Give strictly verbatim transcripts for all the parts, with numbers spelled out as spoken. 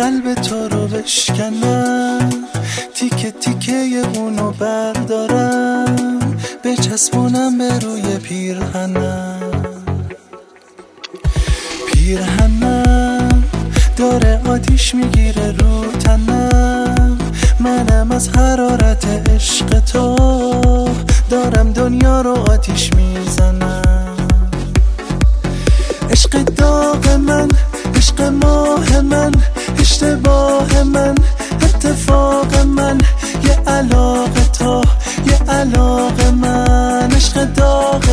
قلب تو رو بشکنم، تیکه تیکه اونو بردارم، بچسبونم به روی پیرهنم. پیرهنم داره آتیش میگیره رو تنم، منم از حرارت عشق تو دارم دنیا رو آتیش میزنم. عشق داغ من، عشق ماه من، اشتباه من، اتفاق من، یه علاقه تو، یه علاقه من. عشق داغ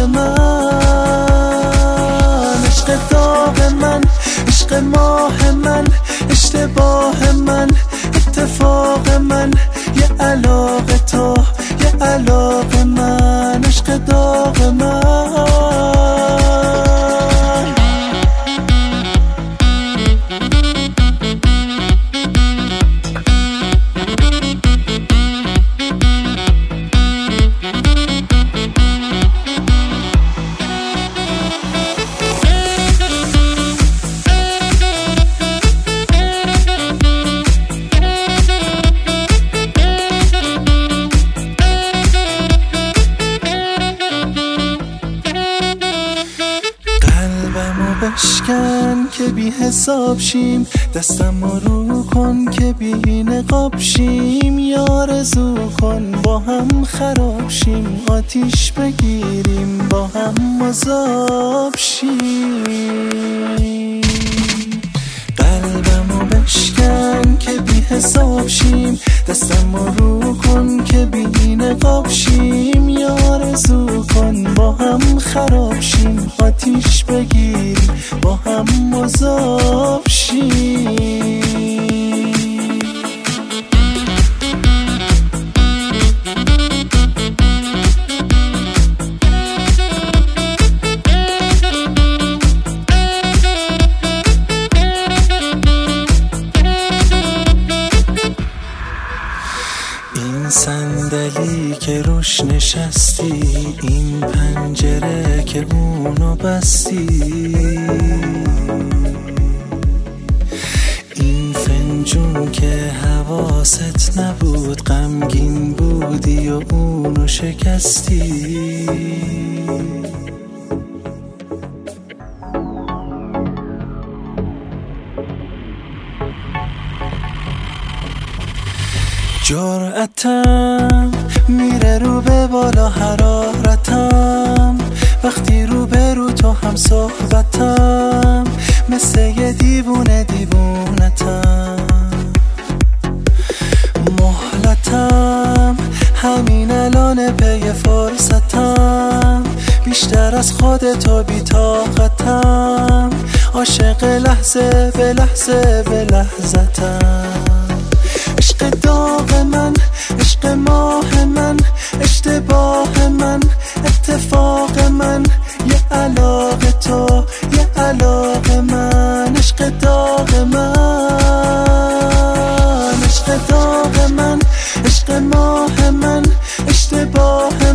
من، عشق داغ من، عشق ماه من، اشتباه من، اتفاق من، یه علاقه تو، یه علاقه من. عشق داغ من. بشکن که بی حساب شیم، دستم رو کن که بی نقاب شیم. یا آرزو کن با هم خراب شیم، آتیش بگیریم با هم مذاب شیم. قلبمو بشکن که بی حساب شیم، دستم رو کن که بی نقاب شیم. یا آرزو کن با هم خراب شیم، آتیش بگیریم با هم مذاب شیم. این صندلی که روش نشستی، این پنجره که اونو بستی، این فنجون که حواست نبود، غمگین بودی و اونو شکستی. جرأتم میره رو به بالا، حرارتم وقتی رو به رو تو هم صحبتم، مثل یه دیوونه دیوونتم. مهلتم همین الان پی فرصتم، بیشتر از خودتو بی طاقتم، عاشق لحظه به لحظه به لحظتم. عشق داغ من، عشق ماه من، اشتباه من، اتفاق من، یه علاقه تو، یه علاقه من. عشق داغ من، عشق داغ من، عشق ماه من، اشتباه